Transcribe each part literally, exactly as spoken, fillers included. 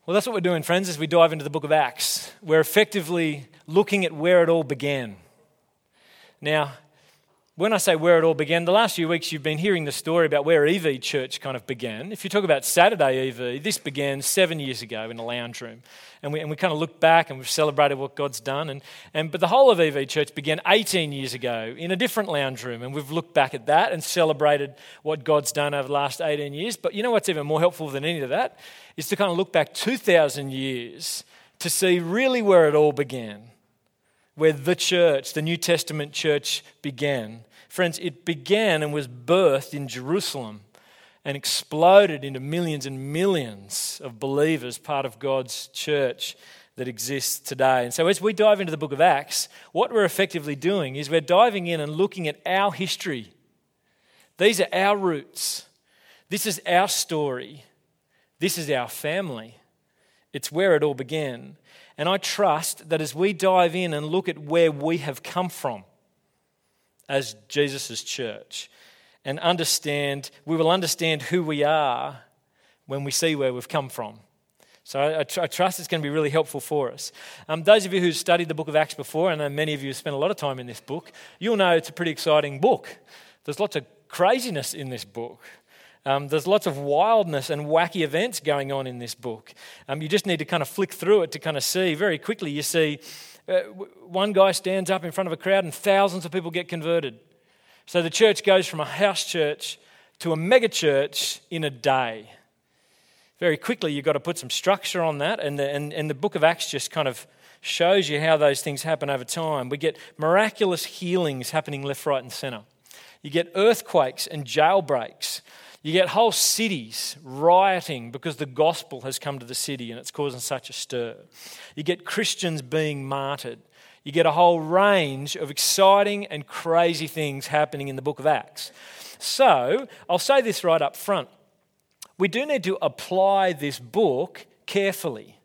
Well, that's what we're doing, friends, as we dive into the book of Acts. We're effectively looking at where it all began. Now, when I say where it all began, the last few weeks you've been hearing the story about where E V Church kind of began. If you talk about Saturday E V, this began seven years ago in a lounge room. And we, and we kind of look back and we've celebrated what God's done. And, and But the whole of E V Church began eighteen years ago in a different lounge room. And we've looked back at that and celebrated what God's done over the last eighteen years. But you know what's even more helpful than any of that? Is to kind of look back two thousand years to see really where it all began. Where the church, the New Testament church began. Friends, it began and was birthed in Jerusalem and exploded into millions and millions of believers, part of God's church that exists today. And so as we dive into the book of Acts, what we're effectively doing is we're diving in and looking at our history. These are our roots. This is our story. This is our family. It's where it all began. And I trust that as we dive in and look at where we have come from as Jesus' church, and understand, we will understand who we are when we see where we've come from. So I, I, tr- I trust it's going to be really helpful for us. Um, those of you who've studied the book of Acts before, and I know many of you have spent a lot of time in this book, you'll know it's a pretty exciting book. There's lots of craziness in this book. Um, there's lots of wildness and wacky events going on in this book. Um, you just need to kind of flick through it to kind of see. Very quickly you see uh, one guy stands up in front of a crowd and thousands of people get converted. So the church goes from a house church to a mega church in a day. Very quickly you've got to put some structure on that, and the, and, and the book of Acts just kind of shows you how those things happen over time. We get miraculous healings happening left, right and centre. You get earthquakes and jailbreaks. You get whole cities rioting because the gospel has come to the city and it's causing such a stir. You get Christians being martyred. You get a whole range of exciting and crazy things happening in the book of Acts. So, I'll say this right up front. We do need to apply this book carefully.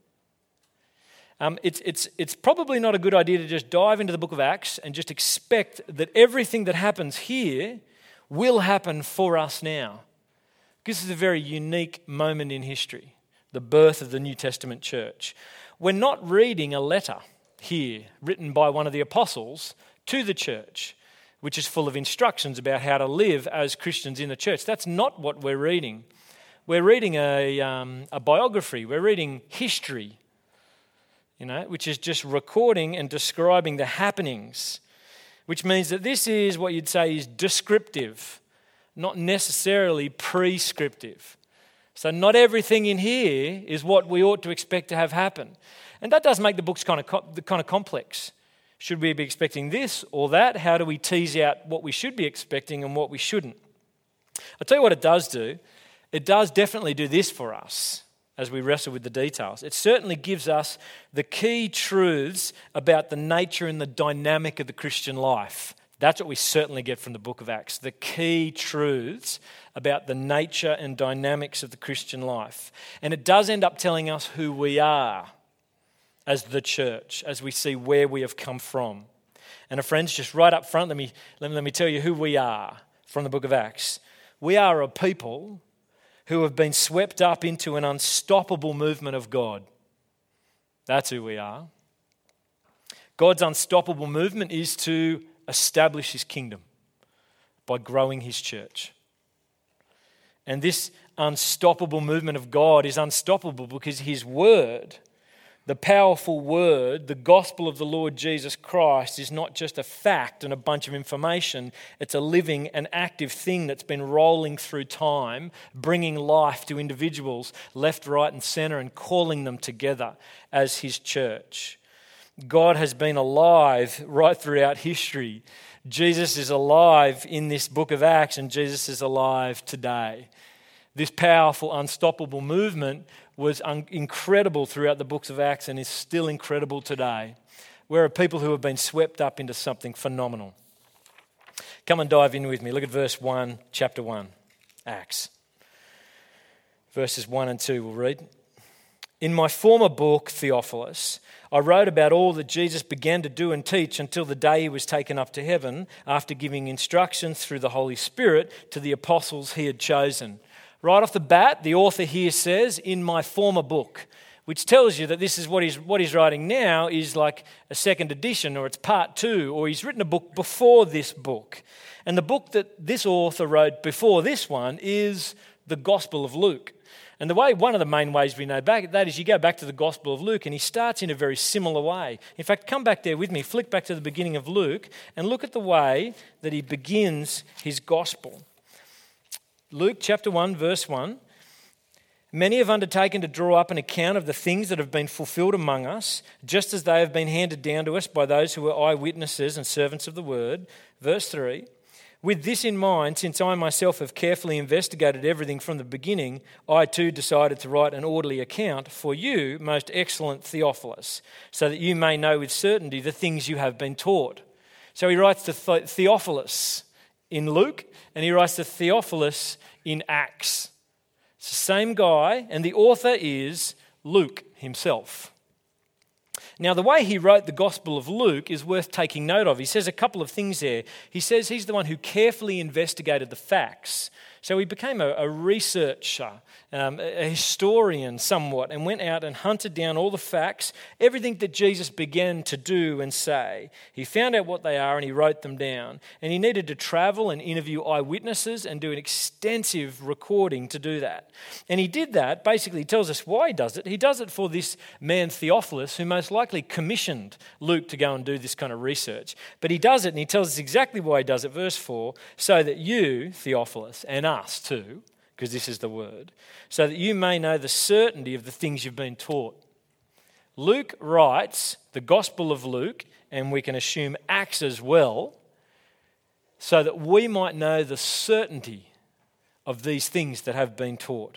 Um, it's, it's, it's probably not a good idea to just dive into the book of Acts and just expect that everything that happens here will happen for us now. This is a very unique moment in history, the birth of the New Testament church. We're not reading a letter here written by one of the apostles to the church, which is full of instructions about how to live as Christians in the church. That's not what we're reading. We're reading a, um, a biography. We're reading history, you know, which is just recording and describing the happenings, which means that this is what you'd say is descriptive, not necessarily prescriptive. So not everything in here is what we ought to expect to have happen. And that does make the books kind of co- kind of complex. Should we be expecting this or that? How do we tease out what we should be expecting and what we shouldn't? I'll tell you what it does do. It does definitely do this for us as we wrestle with the details. It certainly gives us the key truths about the nature and the dynamic of the Christian life. That's what we certainly get from the book of Acts, the key truths about the nature and dynamics of the Christian life. And it does end up telling us who we are as the church, as we see where we have come from. And friends, just right up front, let me, let me, let me tell you who we are from the book of Acts. We are a people who have been swept up into an unstoppable movement of God. That's who we are. God's unstoppable movement is to establish his kingdom by growing his church. And this unstoppable movement of God is unstoppable because his word, the powerful word, the gospel of the Lord Jesus Christ, is not just a fact and a bunch of information. It's a living and active thing that's been rolling through time, bringing life to individuals left, right and centre and calling them together as his church. God has been alive right throughout history. Jesus is alive in this book of Acts, and Jesus is alive today. This powerful, unstoppable movement was un- incredible throughout the books of Acts and is still incredible today. We're a people who have been swept up into something phenomenal. Come and dive in with me. Look at verse one, chapter one, Acts. Verses one and two we'll read. In my former book, Theophilus, I wrote about all that Jesus began to do and teach until the day he was taken up to heaven, after giving instructions through the Holy Spirit to the apostles he had chosen. Right off the bat, the author here says, in my former book. which tells you that this is what he's, what he's writing now is like a second edition, or it's part two, or he's written a book before this book. And the book that this author wrote before this one is the Gospel of Luke. And the way, one of the main ways we know back that is you go back to the Gospel of Luke and he starts in a very similar way. In fact, come back there with me, flick back to the beginning of Luke and look at the way that he begins his Gospel. Luke chapter one, verse one. Many have undertaken to draw up an account of the things that have been fulfilled among us, just as they have been handed down to us by those who were eyewitnesses and servants of the word. Verse three. With this in mind, since I myself have carefully investigated everything from the beginning, I too decided to write an orderly account for you, most excellent Theophilus, so that you may know with certainty the things you have been taught. So he writes to Theophilus in Luke, and he writes to Theophilus in Acts. It's the same guy, and the author is Luke himself. Now, the way he wrote the Gospel of Luke is worth taking note of. He says a couple of things there. He says he's the one who carefully investigated the facts. So he became a, a researcher, um, a historian somewhat, and went out and hunted down all the facts, everything that Jesus began to do and say. He found out what they are and he wrote them down. And he needed to travel and interview eyewitnesses and do an extensive recording to do that. And he did that, basically he tells us why he does it. He does it for this man Theophilus, who most likely commissioned Luke to go and do this kind of research. But he does it, and he tells us exactly why he does it, verse four, so that you, Theophilus, and us too, because this is the word, so that you may know the certainty of the things you've been taught. Luke writes the Gospel of Luke, and we can assume Acts as well, so that we might know the certainty of these things that have been taught,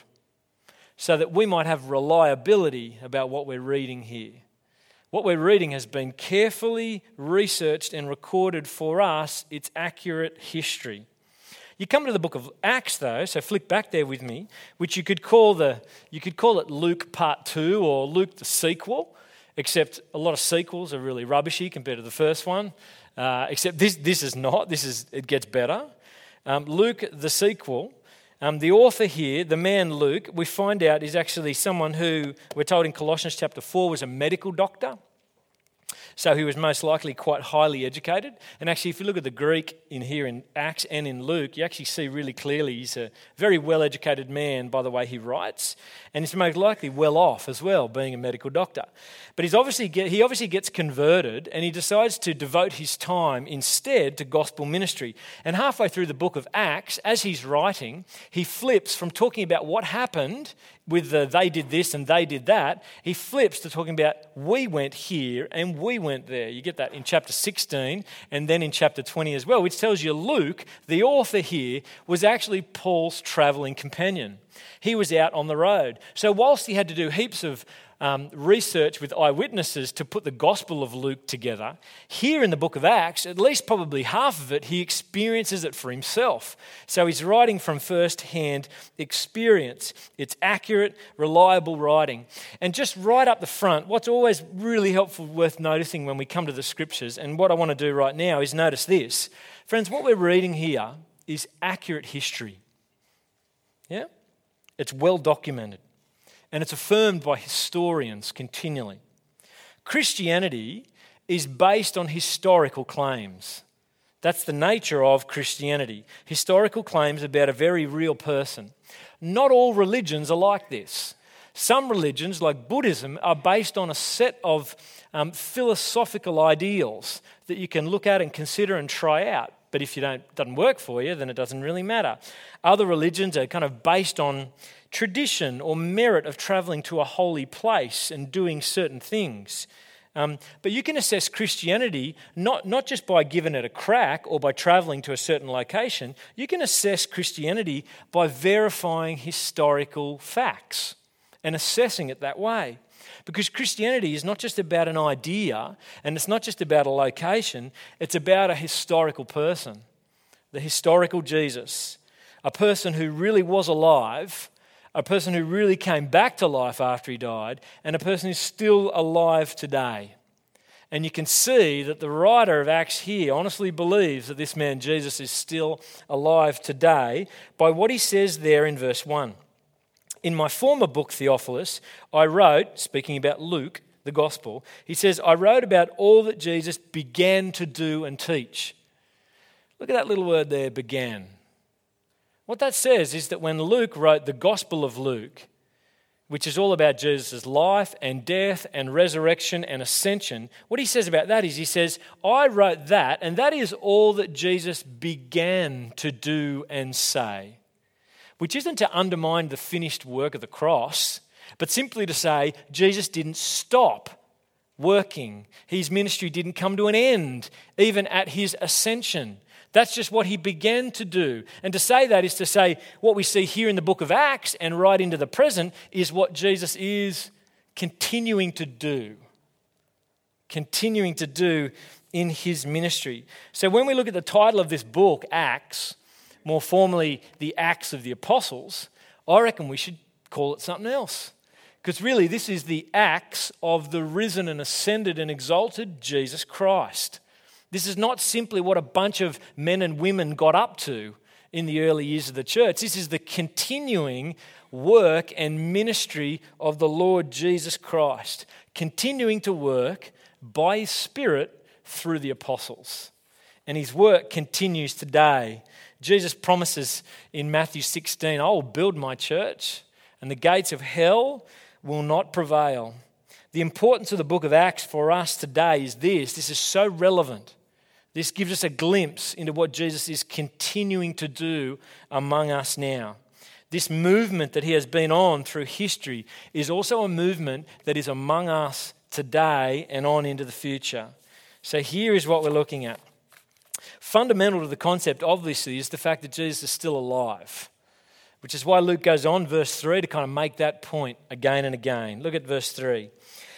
so that we might have reliability about what we're reading here. What we're reading has been carefully researched and recorded for us. It's accurate history. You come to the book of Acts, though, so flick back there with me, which you could call the you could call it Luke Part Two or Luke the sequel, except a lot of sequels are really rubbishy compared to the first one. Uh, except this this is not. This is it gets better. Um, Luke the sequel. Um, the author here, the man Luke, we find out is actually someone who we're told in Colossians chapter four was a medical doctor. So he was most likely quite highly educated. And actually, if you look at the Greek in here in Acts and in Luke, you actually see really clearly he's a very well-educated man by the way he writes. And he's most likely well off as well, being a medical doctor. But he's obviously get, he obviously gets converted, and he decides to devote his time instead to gospel ministry. And halfway through the book of Acts, as he's writing, he flips from talking about what happened with the they did this and they did that, he flips to talking about we went here and we went there. You get that in chapter sixteen and then in chapter twenty as well, which tells you Luke, the author here, was actually Paul's travelling companion. He was out on the road. So whilst he had to do heaps of um, research with eyewitnesses to put the Gospel of Luke together, here in the book of Acts, at least probably half of it, he experiences it for himself. So he's writing from first-hand experience. It's accurate, reliable writing. And just right up the front, what's always really helpful, worth noticing when we come to the Scriptures, and what I want to do right now is notice this. Friends, what we're reading here is accurate history. Yeah? It's well documented. And it's affirmed by historians continually. Christianity is based on historical claims. That's the nature of Christianity. Historical claims about a very real person. Not all religions are like this. Some religions, like Buddhism, are based on a set of um, philosophical ideals that you can look at and consider and try out. But if you don't, it doesn't work for you, then it doesn't really matter. Other religions are kind of based on tradition or merit of travelling to a holy place and doing certain things. Um, but you can assess Christianity not, not just by giving it a crack or by travelling to a certain location. You can assess Christianity by verifying historical facts and assessing it that way. Because Christianity is not just about an idea, and it's not just about a location, it's about a historical person. The historical Jesus. A person who really was alive, a person who really came back to life after he died, and a person who's still alive today. And you can see that the writer of Acts here honestly believes that this man Jesus is still alive today by what he says there in verse one. In my former book, Theophilus, I wrote, speaking about Luke, the gospel, he says, I wrote about all that Jesus began to do and teach. Look at that little word there, began. What that says is that when Luke wrote the Gospel of Luke, which is all about Jesus' life and death and resurrection and ascension, what he says about that is he says, I wrote that, and that is all that Jesus began to do and say, which isn't to undermine the finished work of the cross, but simply to say Jesus didn't stop working. His ministry didn't come to an end, even at his ascension. That's just what he began to do. And to say that is to say what we see here in the book of Acts and right into the present is what Jesus is continuing to do. Continuing to do in his ministry. So when we look at the title of this book, Acts, more formally the Acts of the Apostles, I reckon we should call it something else. Because really this is the Acts of the risen and ascended and exalted Jesus Christ. This is not simply what a bunch of men and women got up to in the early years of the church. This is the continuing work and ministry of the Lord Jesus Christ, continuing to work by his Spirit through the apostles. And his work continues today. Jesus promises in Matthew sixteen, I will build my church and the gates of hell will not prevail. The importance of the book of Acts for us today is this. This is so relevant. This gives us a glimpse into what Jesus is continuing to do among us now. This movement that he has been on through history is also a movement that is among us today and on into the future. So here is what we're looking at. Fundamental to the concept, obviously, is the fact that Jesus is still alive, which is why Luke goes on, verse three, to kind of make that point again and again. Look at verse three.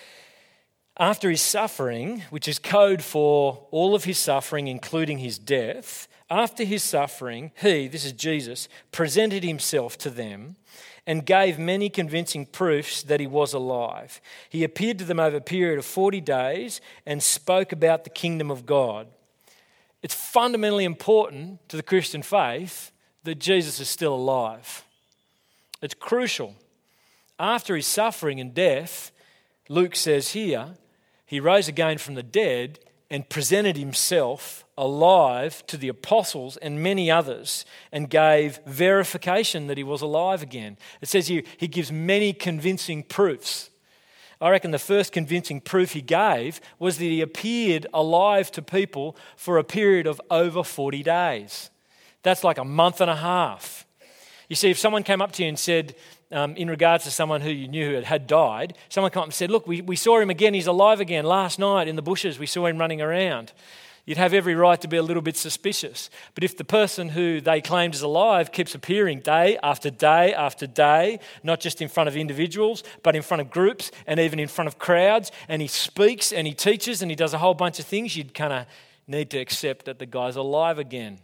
After his suffering, which is code for all of his suffering, including his death, after his suffering, he, this is Jesus, presented himself to them and gave many convincing proofs that he was alive. He appeared to them over a period of forty days and spoke about the kingdom of God. It's fundamentally important to the Christian faith that Jesus is still alive. It's crucial. After his suffering and death, Luke says here, he rose again from the dead and presented himself alive to the apostles and many others and gave verification that he was alive again. It says here he gives many convincing proofs. I reckon the first convincing proof he gave was that he appeared alive to people for a period of over forty days. That's like a month and a half. You see, if someone came up to you and said, um, in regards to someone who you knew had died, someone came up and said, look, we, we saw him again, he's alive again. Last night in the bushes, we saw him running around. You'd have every right to be a little bit suspicious. But if the person who they claimed is alive keeps appearing day after day after day, not just in front of individuals, but in front of groups and even in front of crowds, and he speaks and he teaches and he does a whole bunch of things, you'd kind of need to accept that the guy's alive again.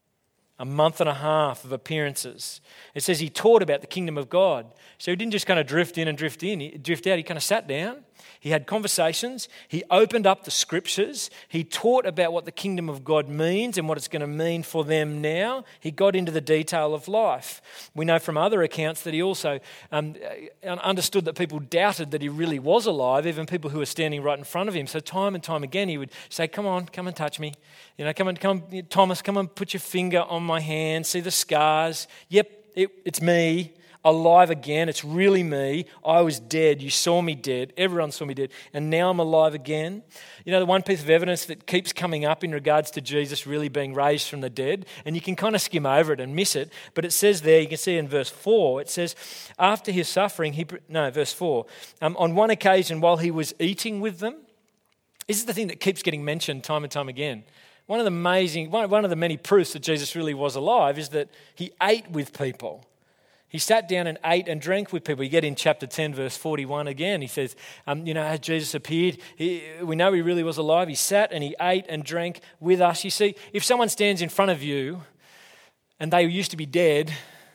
A month and a half of appearances. It says he taught about the kingdom of God. So he didn't just kind of drift in and drift in, drift out. He kind of sat down. He had conversations. He opened up the scriptures. He taught about what the kingdom of God means and what it's going to mean for them now. He got into the detail of life. We know from other accounts that he also um, understood that people doubted that he really was alive, even people who were standing right in front of him. So time and time again he would say, come on, come and touch me. You know, come and come, Thomas, come and put your finger on my hand. See the scars. Yep, it, it's me. Alive again. It's really me. I was dead. You saw me dead. Everyone saw me dead. And now I'm alive again. You know, the one piece of evidence that keeps coming up in regards to Jesus really being raised from the dead, and you can kind of skim over it and miss it, but it says there, you can see in verse four, it says, after his suffering, he, no, verse four, um, on one occasion while he was eating with them, this is the thing that keeps getting mentioned time and time again. One of the amazing, one, one of the many proofs that Jesus really was alive is that he ate with people. He sat down and ate and drank with people. You get in chapter ten, verse forty-one again. He says, um, you know, as Jesus appeared, he, we know he really was alive. He sat and he ate and drank with us. You see, if someone stands in front of you and they used to be dead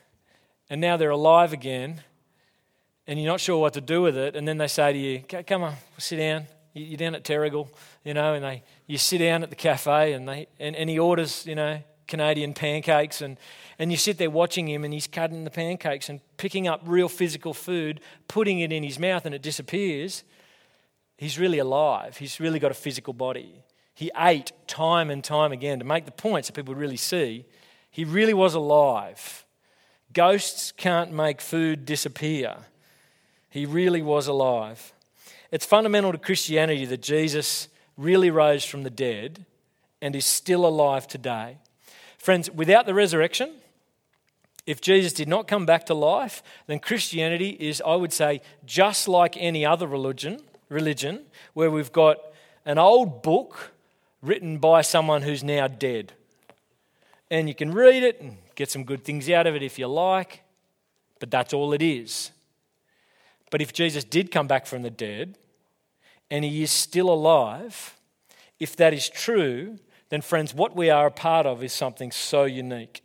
and now they're alive again and you're not sure what to do with it, and then they say to you, come on, sit down. You're down at Terrigal, you know, and they you sit down at the cafe and they and, and he orders, you know, Canadian pancakes, and, and you sit there watching him and he's cutting the pancakes and picking up real physical food, putting it in his mouth and it disappears. He's really alive. He's really got a physical body. He ate time and time again to make the point so people would really see he really was alive. Ghosts can't make food disappear. He really was alive. It's fundamental to Christianity that Jesus really rose from the dead and is still alive today. Friends, without the resurrection, if Jesus did not come back to life, then Christianity is, I would say, just like any other religion, religion where we've got an old book written by someone who's now dead. And you can read it and get some good things out of it if you like, but that's all it is. But if Jesus did come back from the dead and he is still alive, if that is true, then friends, what we are a part of is something so unique.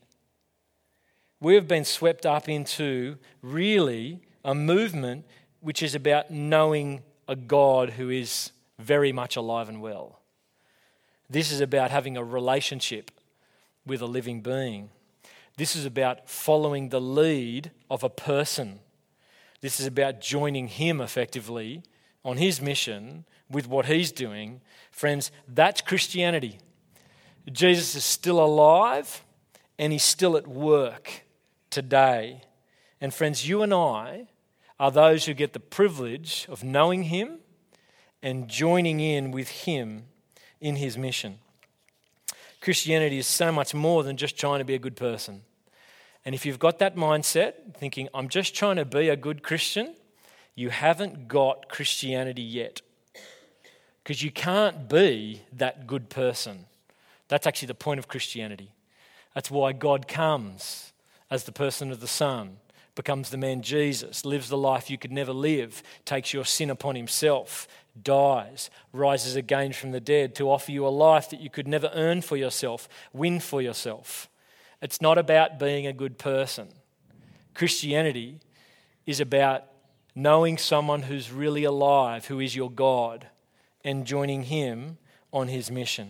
We have been swept up into really a movement which is about knowing a God who is very much alive and well. This is about having a relationship with a living being. This is about following the lead of a person. This is about joining him effectively on his mission with what he's doing. Friends, that's Christianity. Jesus is still alive and he's still at work today. And friends, you and I are those who get the privilege of knowing him and joining in with him in his mission. Christianity is so much more than just trying to be a good person. And if you've got that mindset, thinking, I'm just trying to be a good Christian, you haven't got Christianity yet. Because you can't be that good person. That's actually the point of Christianity. That's why God comes as the person of the Son, becomes the man Jesus, lives the life you could never live, takes your sin upon himself, dies, rises again from the dead to offer you a life that you could never earn for yourself, win for yourself. It's not about being a good person. Christianity is about knowing someone who's really alive, who is your God, and joining him on his mission.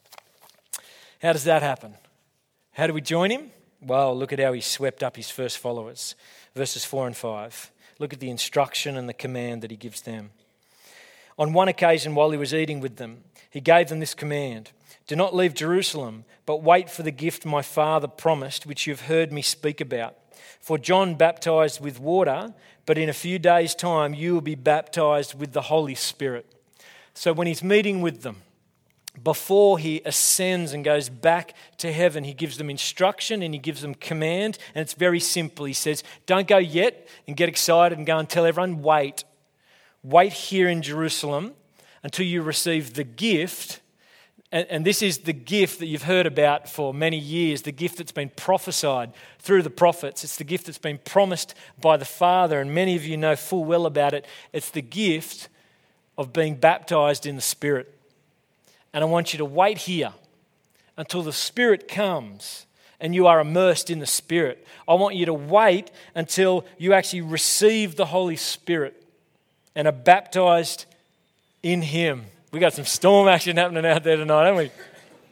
How does that happen? How do we join him? Well, look at how he swept up his first followers. Verses four and five. Look at the instruction and the command that he gives them. On one occasion, while he was eating with them, he gave them this command: do not leave Jerusalem, but wait for the gift my Father promised, which you've heard me speak about. For John baptized with water, but in a few days' time you will be baptized with the Holy Spirit. So when he's meeting with them, before he ascends and goes back to heaven, he gives them instruction and he gives them command, and it's very simple. He says, don't go yet and get excited and go and tell everyone, wait. Wait here in Jerusalem until you receive the gift. And, and this is the gift that you've heard about for many years, the gift that's been prophesied through the prophets. It's the gift that's been promised by the Father, and many of you know full well about it. It's the gift of being baptized in the Spirit. And I want you to wait here until the Spirit comes and you are immersed in the Spirit. I want you to wait until you actually receive the Holy Spirit and are baptized in him. We got some storm action happening out there tonight, haven't we?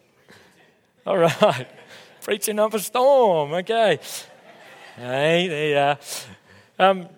All right. Preaching up a storm. Okay. Hey, there you are. Um,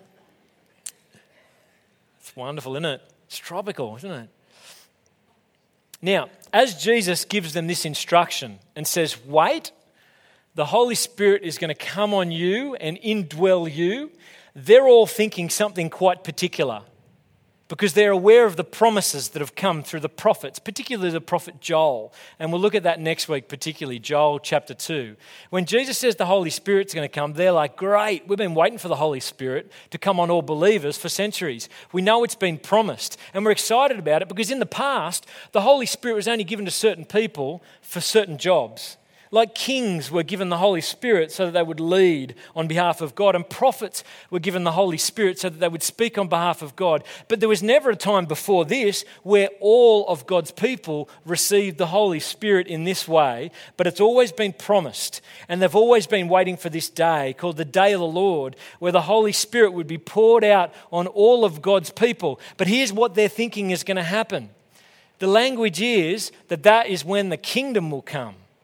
it's wonderful, isn't it? It's tropical, isn't it? Now, as Jesus gives them this instruction and says, wait, the Holy Spirit is going to come on you and indwell you, they're all thinking something quite particular because they're aware of the promises that have come through the prophets, particularly the prophet Joel. And we'll look at that next week, particularly Joel chapter two. When Jesus says the Holy Spirit's going to come, they're like, great, we've been waiting for the Holy Spirit to come on all believers for centuries. We know it's been promised and we're excited about it because in the past, the Holy Spirit was only given to certain people for certain jobs. Like kings were given the Holy Spirit so that they would lead on behalf of God, and prophets were given the Holy Spirit so that they would speak on behalf of God. But there was never a time before this where all of God's people received the Holy Spirit in this way, but it's always been promised, and they've always been waiting for this day called the Day of the Lord, where the Holy Spirit would be poured out on all of God's people. But here's what they're thinking is going to happen. The language is that that is when the kingdom will come.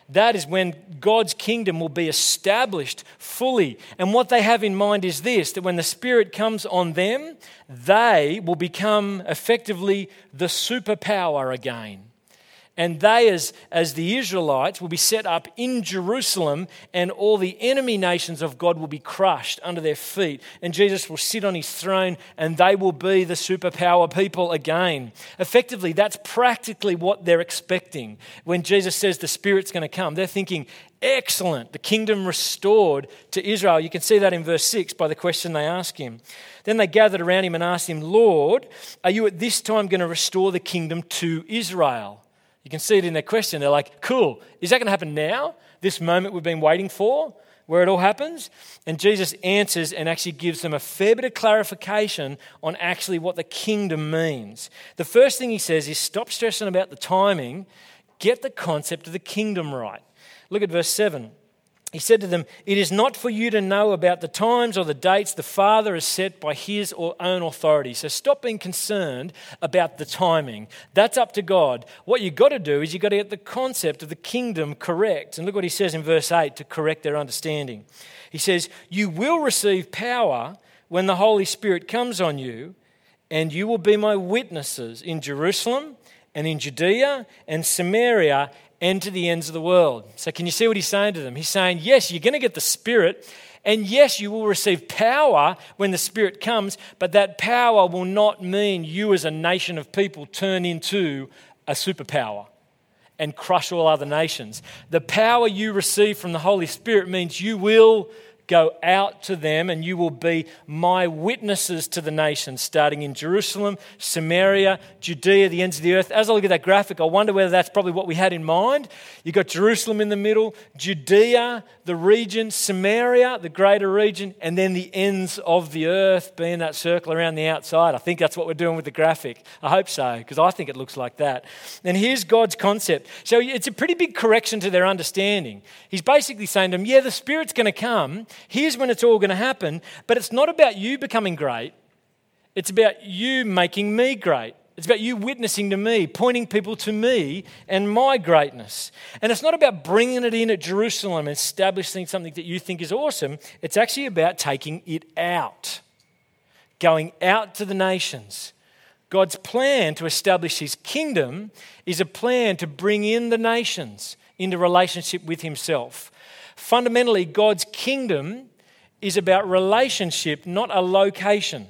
That is when God's kingdom will be established fully. And what they have in mind is this, that when the Spirit comes on them, they will become effectively the superpower again. And they, as, as the Israelites, will be set up in Jerusalem, and all the enemy nations of God will be crushed under their feet. And Jesus will sit on his throne, and they will be the superpower people again. Effectively, that's practically what they're expecting. When Jesus says the Spirit's going to come, they're thinking, excellent, the kingdom restored to Israel. You can see that in verse six by the question they ask him. Then they gathered around him and asked him, Lord, are you at this time going to restore the kingdom to Israel? You can see it in their question. They're like, cool, is that going to happen now? This moment we've been waiting for, where it all happens? And Jesus answers and actually gives them a fair bit of clarification on actually what the kingdom means. The first thing he says is stop stressing about the timing, get the concept of the kingdom right. Look at verse seven. He said to them, it is not for you to know about the times or the dates the Father has set by his own authority. So stop being concerned about the timing. That's up to God. What you've got to do is you've got to get the concept of the kingdom correct. And look what he says in verse eight to correct their understanding. He says, you will receive power when the Holy Spirit comes on you, and you will be my witnesses in Jerusalem and in Judea and Samaria and to the ends of the world. So can you see what he's saying to them? He's saying, yes, you're going to get the Spirit, and yes, you will receive power when the Spirit comes, but that power will not mean you as a nation of people turn into a superpower and crush all other nations. The power you receive from the Holy Spirit means you will go out to them, and you will be my witnesses to the nations, starting in Jerusalem, Samaria, Judea, the ends of the earth. As I look at that graphic, I wonder whether that's probably what we had in mind. You've got Jerusalem in the middle, Judea, the region, Samaria, the greater region, and then the ends of the earth being that circle around the outside. I think that's what we're doing with the graphic. I hope so, because I think it looks like that. And here's God's concept. So it's a pretty big correction to their understanding. He's basically saying to them, yeah, the Spirit's going to come. Here's when it's all going to happen, but it's not about you becoming great. It's about you making me great. It's about you witnessing to me, pointing people to me and my greatness. And it's not about bringing it in at Jerusalem and establishing something that you think is awesome. It's actually about taking it out, going out to the nations. God's plan to establish his kingdom is a plan to bring in the nations into relationship with himself. Fundamentally, God's kingdom is about relationship, not a location.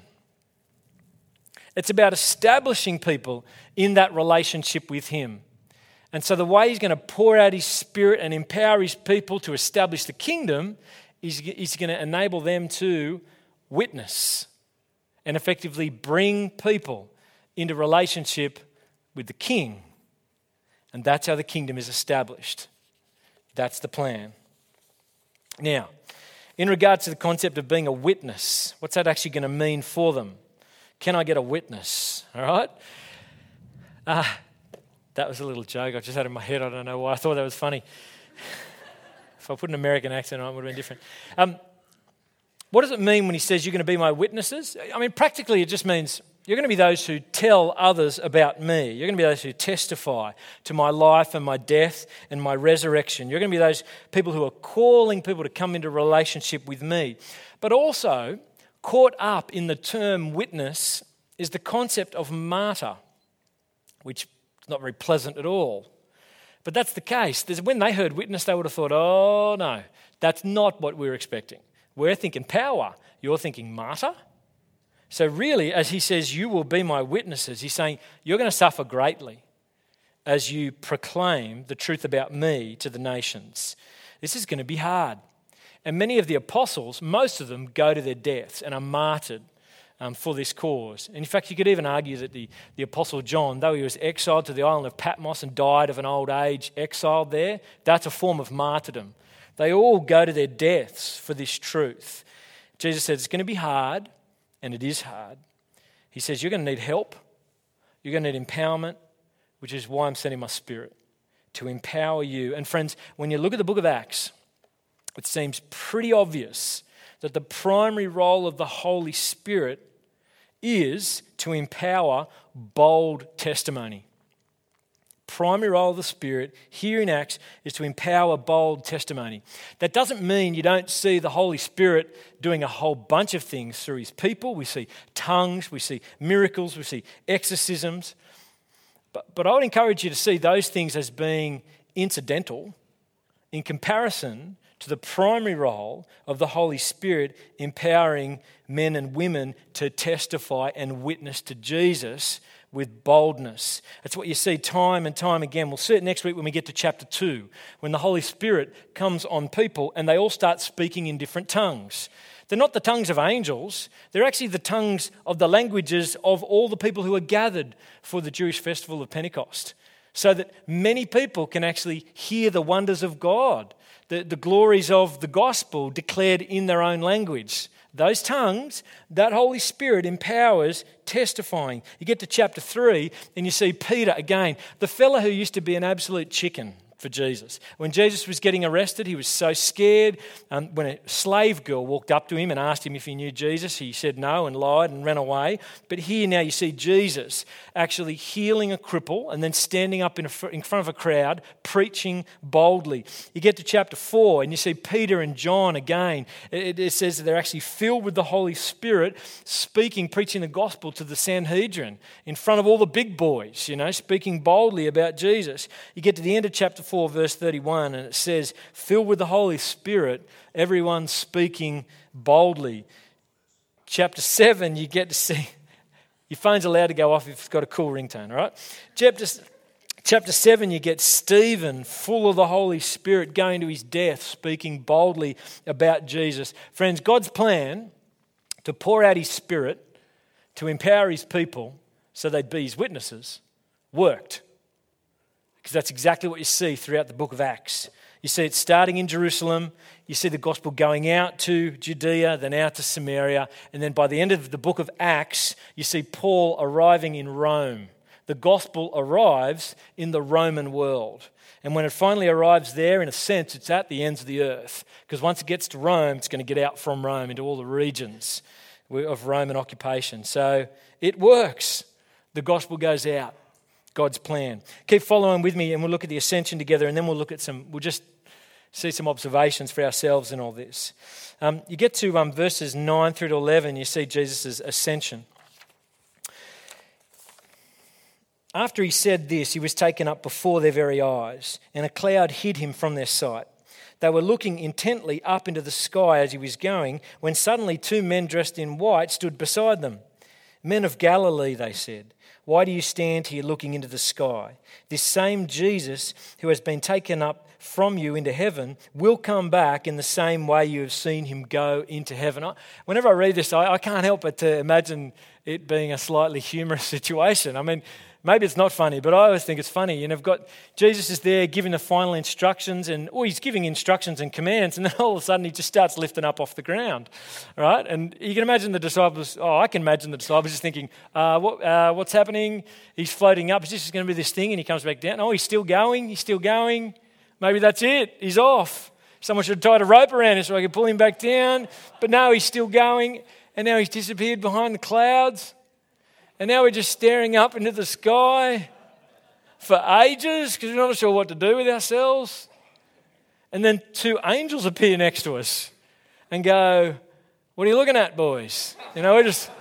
It's about establishing people in that relationship with him. And so the way he's going to pour out his Spirit and empower his people to establish the kingdom is he's going to enable them to witness and effectively bring people into relationship with the King. And that's how the kingdom is established. That's the plan. Now, in regards to the concept of being a witness, what's that actually going to mean for them? Can I get a witness? All right? Uh, that was a little joke I just had in my head. I don't know why. I thought that was funny. If I put an American accent on it, it would have been different. Um, what does it mean when he says you're going to be my witnesses? I mean, practically it just means you're going to be those who tell others about me. You're going to be those who testify to my life and my death and my resurrection. You're going to be those people who are calling people to come into relationship with me. But also, caught up in the term witness is the concept of martyr, which is not very pleasant at all. But that's the case. There's, when they heard witness, they would have thought, oh no, that's not what we're expecting. We're thinking power. You're thinking martyr? So really, as he says, you will be my witnesses, he's saying you're going to suffer greatly as you proclaim the truth about me to the nations. This is going to be hard. And many of the apostles, most of them go to their deaths and are martyred um, for this cause. And in fact, you could even argue that the, the apostle John, though he was exiled to the island of Patmos and died of an old age, exiled there, that's a form of martyrdom. They all go to their deaths for this truth. Jesus said it's going to be hard. And it is hard. He says, you're going to need help. You're going to need empowerment, which is why I'm sending my Spirit, to empower you. And friends, when you look at the book of Acts, it seems pretty obvious that the primary role of the Holy Spirit is to empower bold testimony. primary role of the Spirit here in Acts is to empower bold testimony. That doesn't mean you don't see the Holy Spirit doing a whole bunch of things through his people. We see tongues, we see miracles, we see exorcisms. But, but I would encourage you to see those things as being incidental in comparison to the primary role of the Holy Spirit empowering men and women to testify and witness to Jesus with boldness. That's what you see time and time again. We'll see it next week when we get to chapter two, when the Holy Spirit comes on people and they all start speaking in different tongues. They're not the tongues of angels. They're actually the tongues of the languages of all the people who are gathered for the Jewish festival of Pentecost, so that many people can actually hear the wonders of God, the, the glories of the gospel declared in their own language. Those tongues, that Holy Spirit empowers testifying. You get to chapter three and you see Peter again, the fella who used to be an absolute chicken for Jesus. When Jesus was getting arrested, he was so scared. Um, when a slave girl walked up to him and asked him if he knew Jesus, he said no and lied and ran away. But here now you see Jesus actually healing a cripple and then standing up in, a, in front of a crowd, preaching boldly. You get to chapter four and you see Peter and John again. It, it says that they're actually filled with the Holy Spirit, speaking, preaching the gospel to the Sanhedrin in front of all the big boys, you know, speaking boldly about Jesus. You get to the end of chapter four, verse thirty-one, and it says, filled with the Holy Spirit, everyone speaking boldly. Chapter seven, you get to see, your phone's allowed to go off if it's got a cool ringtone, all right? Chapter, chapter seven, you get Stephen, full of the Holy Spirit, going to his death, speaking boldly about Jesus. Friends, God's plan to pour out his Spirit, to empower his people so they'd be his witnesses, worked. Because that's exactly what you see throughout the book of Acts. You see it starting in Jerusalem, you see the gospel going out to Judea, then out to Samaria, and then by the end of the book of Acts, you see Paul arriving in Rome. The gospel arrives in the Roman world. And when it finally arrives there, in a sense, it's at the ends of the earth. Because once it gets to Rome, it's going to get out from Rome into all the regions of Roman occupation. So it works. The gospel goes out. God's plan. Keep following with me and we'll look at the ascension together, and then we'll look at some, we'll just see some observations for ourselves in all this. Um, you get to um, verses nine through to eleven, you see Jesus' ascension. After he said this, he was taken up before their very eyes, and a cloud hid him from their sight. They were looking intently up into the sky as he was going, when suddenly two men dressed in white stood beside them. Men of Galilee, they said, why do you stand here looking into the sky? This same Jesus who has been taken up from you into heaven will come back in the same way you have seen him go into heaven. Whenever I read this, I, I can't help but to imagine it being a slightly humorous situation. I mean, maybe it's not funny, but I always think it's funny. You know, I've got Jesus is there giving the final instructions, and oh, he's giving instructions and commands, and then all of a sudden he just starts lifting up off the ground, right? And you can imagine the disciples. Oh, I can imagine the disciples just thinking, uh, "What? Uh, what's happening? He's floating up. Is this going to be this thing?" And he comes back down. Oh, he's still going. He's still going. Maybe that's it. He's off. Someone should have tied a rope around him so I could pull him back down. But no, he's still going, and now he's disappeared behind the clouds. And now we're just staring up into the sky for ages because we're not sure what to do with ourselves. And then two angels appear next to us and go, what are you looking at, boys? You know, we're just,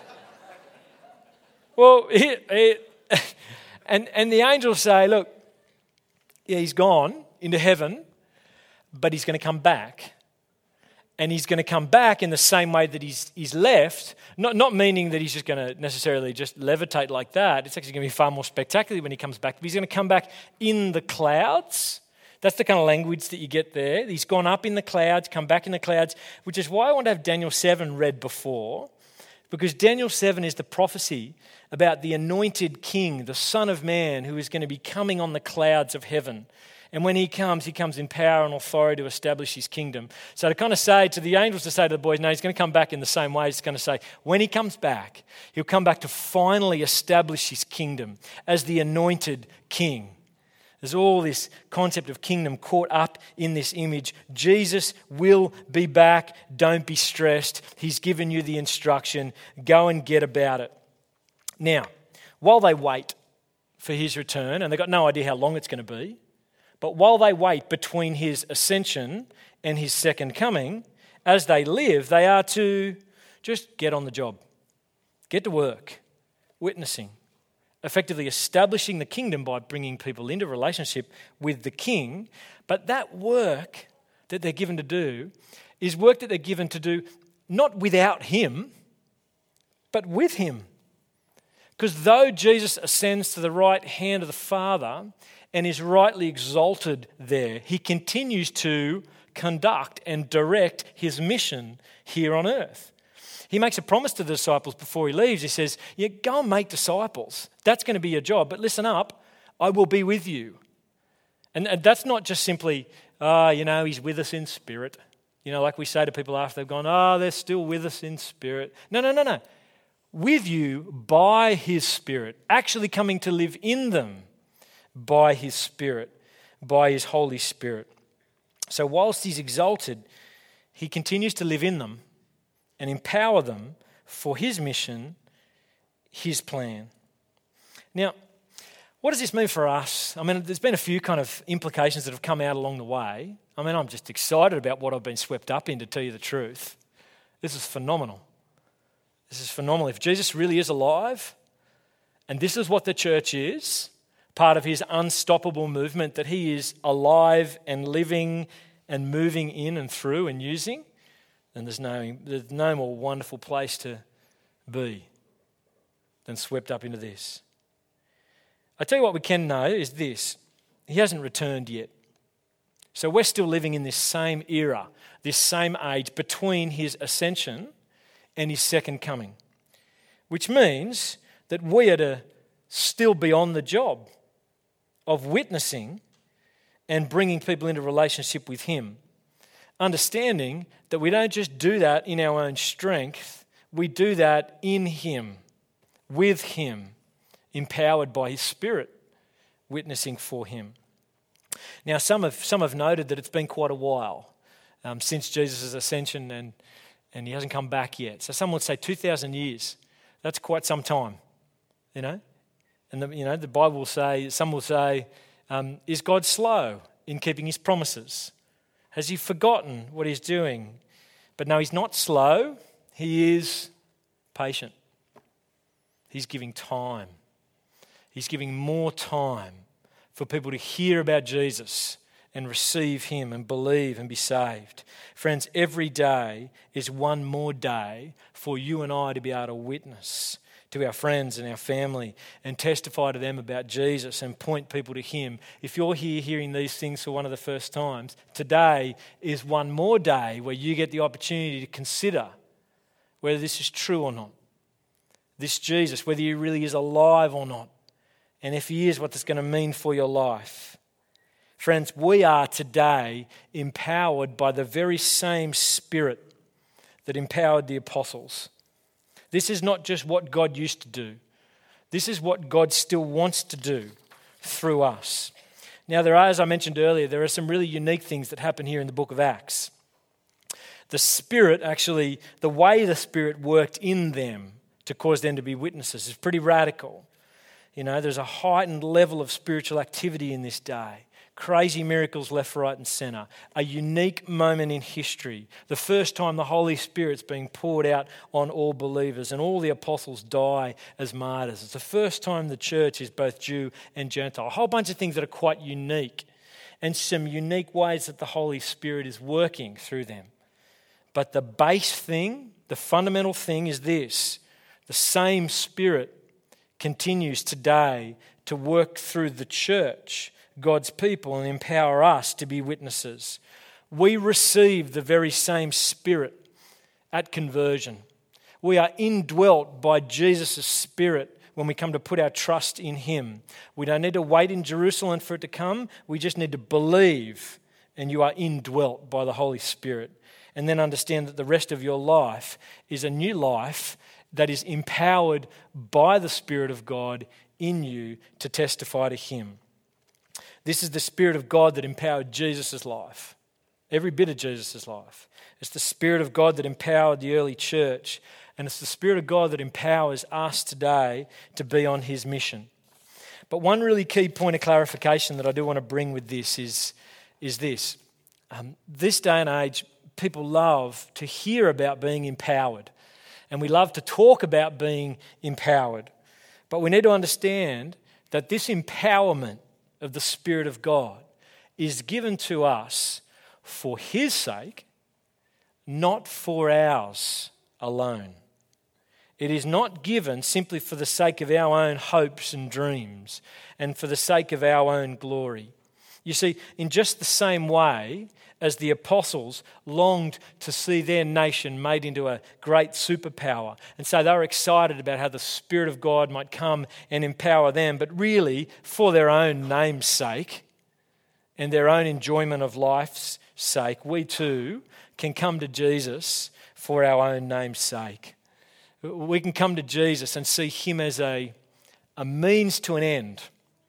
well, it, it, and, and the angels say, look, yeah, he's gone into heaven, but he's going to come back. And he's going to come back in the same way that he's he's left, not, not meaning that he's just going to necessarily just levitate like that. It's actually going to be far more spectacular when he comes back. But he's going to come back in the clouds. That's the kind of language that you get there. He's gone up in the clouds, come back in the clouds, which is why I want to have Daniel seven read before, because Daniel seven is the prophecy about the anointed king, the Son of Man, who is going to be coming on the clouds of heaven. And when he comes, he comes in power and authority to establish his kingdom. So to kind of say to the angels, to say to the boys, no, he's going to come back in the same way. He's going to say, when he comes back, he'll come back to finally establish his kingdom as the anointed king. There's all this concept of kingdom caught up in this image. Jesus will be back. Don't be stressed. He's given you the instruction. Go and get about it. Now, while they wait, for his return, and they've got no idea how long it's going to be. But while they wait between his ascension and his second coming, as they live, they are to just get on the job, get to work, witnessing, effectively establishing the kingdom by bringing people into relationship with the king. But that work that they're given to do is work that they're given to do not without him, but with him. Because though Jesus ascends to the right hand of the Father and is rightly exalted there, he continues to conduct and direct his mission here on earth. He makes a promise to the disciples before he leaves. He says, yeah, go and make disciples. That's going to be your job. But listen up, I will be with you. And, and that's not just simply, ah, oh, you know, he's with us in spirit. You know, like we say to people after they've gone, oh, they're still with us in spirit. No, no, no, no. With you by his Spirit, actually coming to live in them by his Spirit, by his Holy Spirit. So whilst he's exalted, he continues to live in them and empower them for his mission, his plan. Now, what does this mean for us? I mean, there's been a few kind of implications that have come out along the way. I mean, I'm just excited about what I've been swept up in, to tell you the truth. This is phenomenal. This is phenomenal. If Jesus really is alive, and this is what the church is, part of his unstoppable movement, that he is alive and living and moving in and through and using, then there's no, there's no more wonderful place to be than swept up into this. I tell you what we can know is this: he hasn't returned yet. So we're still living in this same era, this same age between his ascension and his second coming, which means that we are to still be on the job of witnessing and bringing people into relationship with him, understanding that we don't just do that in our own strength, we do that in him, with him, empowered by his Spirit, witnessing for him. Now, some have, some have noted that it's been quite a while um, since Jesus' ascension, and and he hasn't come back yet. So some would say two thousand years. That's quite some time, you know. And, the, you know, the Bible will say, some will say, um, is God slow in keeping his promises? Has he forgotten what he's doing? But no, he's not slow. He is patient. He's giving time. He's giving more time for people to hear about Jesus and receive him and believe and be saved. Friends, every day is one more day for you and I to be able to witness to our friends and our family and testify to them about Jesus and point people to him. If you're here hearing these things for one of the first times, today is one more day where you get the opportunity to consider whether this is true or not. This Jesus, whether he really is alive or not. And if he is, what that's going to mean for your life. Friends, we are today empowered by the very same Spirit that empowered the apostles. This is not just what God used to do. This is what God still wants to do through us. Now, there are, as I mentioned earlier, there are some really unique things that happen here in the book of Acts. The Spirit, actually, the way the Spirit worked in them to cause them to be witnesses is pretty radical. You know, there's a heightened level of spiritual activity in this day. Crazy miracles left, right and centre. A unique moment in history. The first time the Holy Spirit's being poured out on all believers and all the apostles die as martyrs. It's the first time the church is both Jew and Gentile. A whole bunch of things that are quite unique and some unique ways that the Holy Spirit is working through them. But the base thing, the fundamental thing is this: the same Spirit continues today to work through the church, God's people, and empower us to be witnesses. We receive the very same Spirit at conversion. We are indwelt by Jesus' Spirit when we come to put our trust in him. We don't need to wait in Jerusalem for it to come. We just need to believe, and you are indwelt by the Holy Spirit. And then understand that the rest of your life is a new life that is empowered by the Spirit of God in you to testify to him. This is the Spirit of God that empowered Jesus' life, every bit of Jesus' life. It's the Spirit of God that empowered the early church, and it's the Spirit of God that empowers us today to be on his mission. But one really key point of clarification that I do want to bring with this is, is this. Um, this day and age, people love to hear about being empowered. And we love to talk about being empowered. But we need to understand that this empowerment of the Spirit of God is given to us for His sake, not for ours alone. It is not given simply for the sake of our own hopes and dreams and for the sake of our own glory. You see, in just the same way as the apostles longed to see their nation made into a great superpower, and so they were excited about how the Spirit of God might come and empower them, but really for their own name's sake and their own enjoyment of life's sake, we too can come to Jesus for our own name's sake. We can come to Jesus and see Him as a, a means to an end.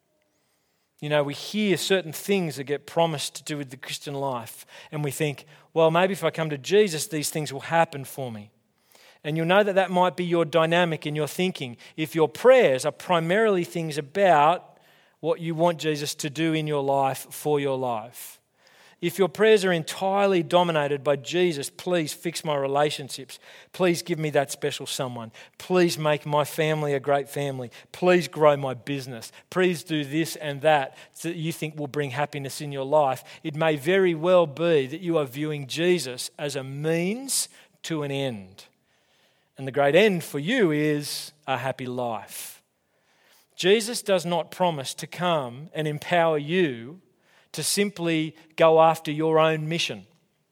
You know, we hear certain things that get promised to do with the Christian life, and we think, well, maybe if I come to Jesus, these things will happen for me. And you'll know that that might be your dynamic in your thinking. If your prayers are primarily things about what you want Jesus to do in your life for your life. If your prayers are entirely dominated by Jesus, please fix my relationships. Please give me that special someone. Please make my family a great family. Please grow my business. Please do this and that that you think will bring happiness in your life. It may very well be that you are viewing Jesus as a means to an end. And the great end for you is a happy life. Jesus does not promise to come and empower you to simply go after your own mission.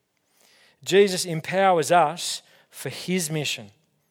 Jesus empowers us for His mission.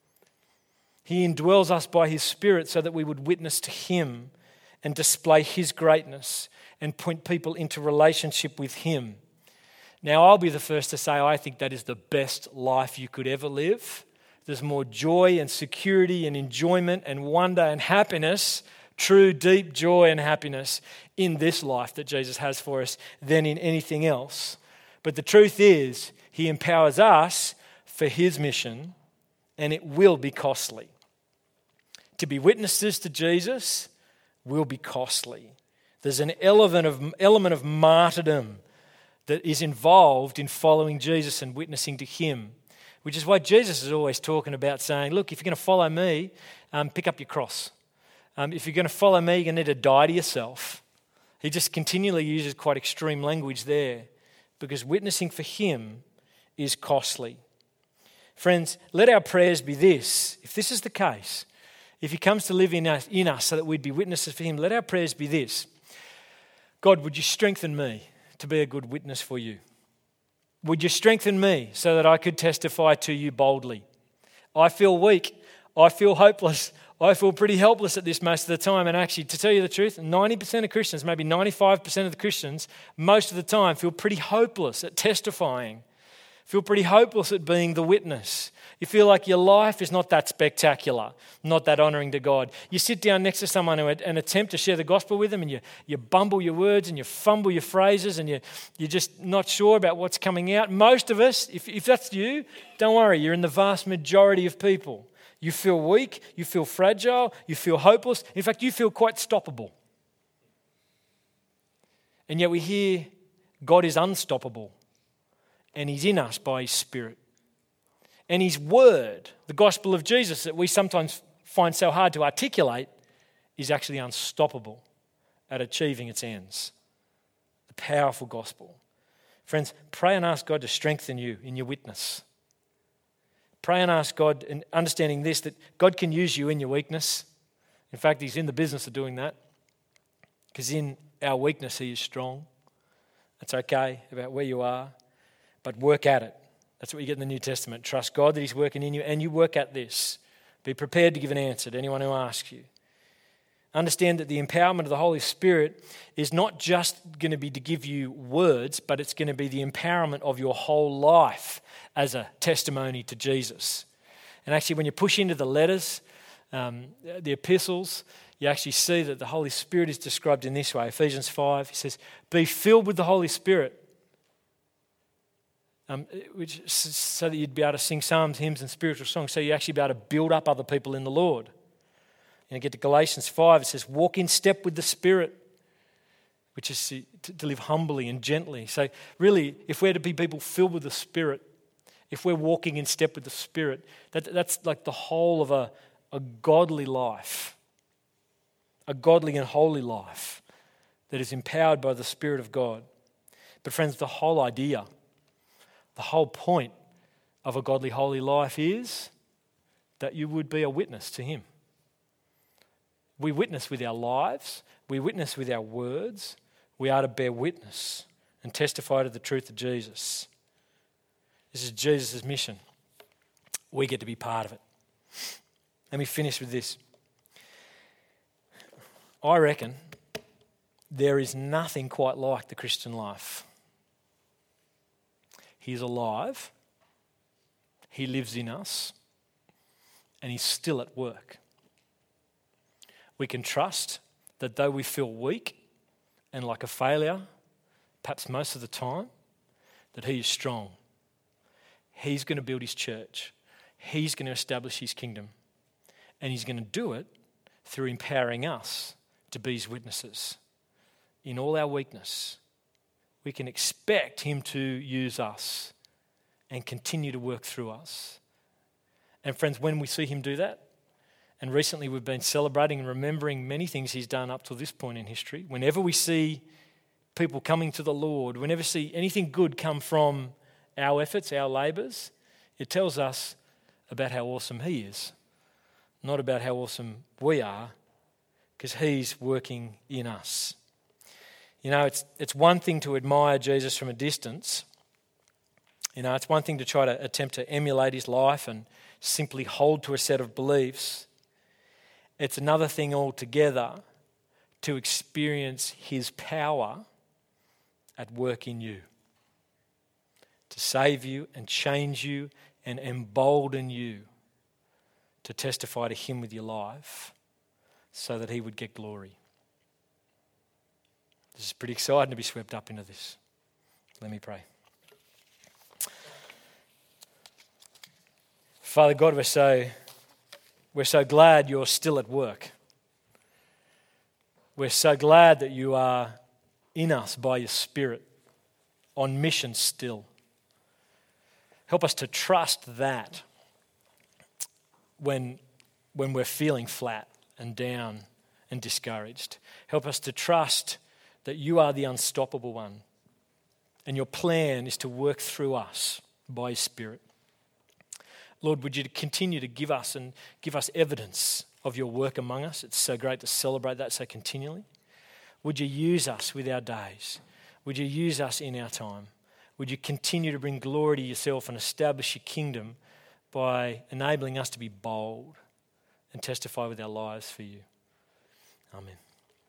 He indwells us by His Spirit so that we would witness to Him and display His greatness and point people into relationship with Him. Now, I'll be the first to say I think that is the best life you could ever live. There's more joy and security and enjoyment and wonder and happiness, true, deep joy and happiness in this life that Jesus has for us than in anything else. But the truth is, He empowers us for His mission, and it will be costly. To be witnesses to Jesus will be costly. There's an element of, element of martyrdom that is involved in following Jesus and witnessing to Him, which is why Jesus is always talking about saying, look, if you're going to follow me, um, pick up your cross. Um, if you're going to follow me, you're going to need to die to yourself. He just continually uses quite extreme language there because witnessing for Him is costly. Friends, let our prayers be this. If this is the case, if He comes to live in us, in us so that we'd be witnesses for Him, let our prayers be this. God, would you strengthen me to be a good witness for you? Would you strengthen me so that I could testify to you boldly? I feel weak. I feel hopeless. I feel pretty helpless at this most of the time. And actually, to tell you the truth, ninety percent of Christians, maybe ninety-five percent of the Christians, most of the time feel pretty hopeless at testifying, feel pretty hopeless at being the witness. You feel like your life is not that spectacular, not that honouring to God. You sit down next to someone and attempt to share the gospel with them, and you, you bumble your words and you fumble your phrases and you, you're just not sure about what's coming out. Most of us, if, if that's you, don't worry, you're in the vast majority of people. You feel weak, you feel fragile, you feel hopeless. In fact, you feel quite stoppable. And yet we hear God is unstoppable and He's in us by His Spirit. And His word, the gospel of Jesus that we sometimes find so hard to articulate, is actually unstoppable at achieving its ends. The powerful gospel. Friends, pray and ask God to strengthen you in your witness. Pray and ask God, and understanding this, that God can use you in your weakness. In fact, He's in the business of doing that. Because in our weakness, He is strong. That's okay about where you are, but work at it. That's what you get in the New Testament. Trust God that He's working in you, and you work at this. Be prepared to give an answer to anyone who asks you. Understand that the empowerment of the Holy Spirit is not just going to be to give you words, but it's going to be the empowerment of your whole life as a testimony to Jesus. And actually, when you push into the letters, um, the epistles, you actually see that the Holy Spirit is described in this way. Ephesians five, he says, be filled with the Holy Spirit, um, which so that you'd be able to sing psalms, hymns, and spiritual songs, so you actually be able to build up other people in the Lord. And I get to Galatians five, it says, walk in step with the Spirit, which is to, to live humbly and gently. So really, if we're to be people filled with the Spirit, if we're walking in step with the Spirit, that, that's like the whole of a, a godly life, a godly and holy life that is empowered by the Spirit of God. But friends, the whole idea, the whole point of a godly, holy life is that you would be a witness to Him. We witness with our lives, we witness with our words, we are to bear witness and testify to the truth of Jesus. This is Jesus' mission. We get to be part of it. Let me finish with this. I reckon there is nothing quite like the Christian life. He's alive, He lives in us, and He's still at work. We can trust that though we feel weak and like a failure, perhaps most of the time, that He is strong. He's going to build His church. He's going to establish His kingdom. And He's going to do it through empowering us to be His witnesses. In all our weakness, we can expect Him to use us and continue to work through us. And friends, when we see Him do that, and recently we've been celebrating and remembering many things He's done up to this point in history. Whenever we see people coming to the Lord, whenever we see anything good come from our efforts, our labours, it tells us about how awesome He is, not about how awesome we are, because He's working in us. You know, it's it's one thing to admire Jesus from a distance. You know, it's one thing to try to attempt to emulate His life and simply hold to a set of beliefs. It's another thing altogether to experience His power at work in you, to save you and change you and embolden you to testify to Him with your life so that He would get glory. This is pretty exciting to be swept up into this. Let me pray. Father God, we're so, we're so glad You're still at work. We're so glad that You are in us by Your Spirit, on mission still. Help us to trust that when, when we're feeling flat and down and discouraged. Help us to trust that You are the unstoppable one, and Your plan is to work through us by Your Spirit. Lord, would You continue to give us and give us evidence of Your work among us. It's so great to celebrate that so continually. Would You use us with our days? Would You use us in our time? Would You continue to bring glory to Yourself and establish Your kingdom by enabling us to be bold and testify with our lives for You? Amen.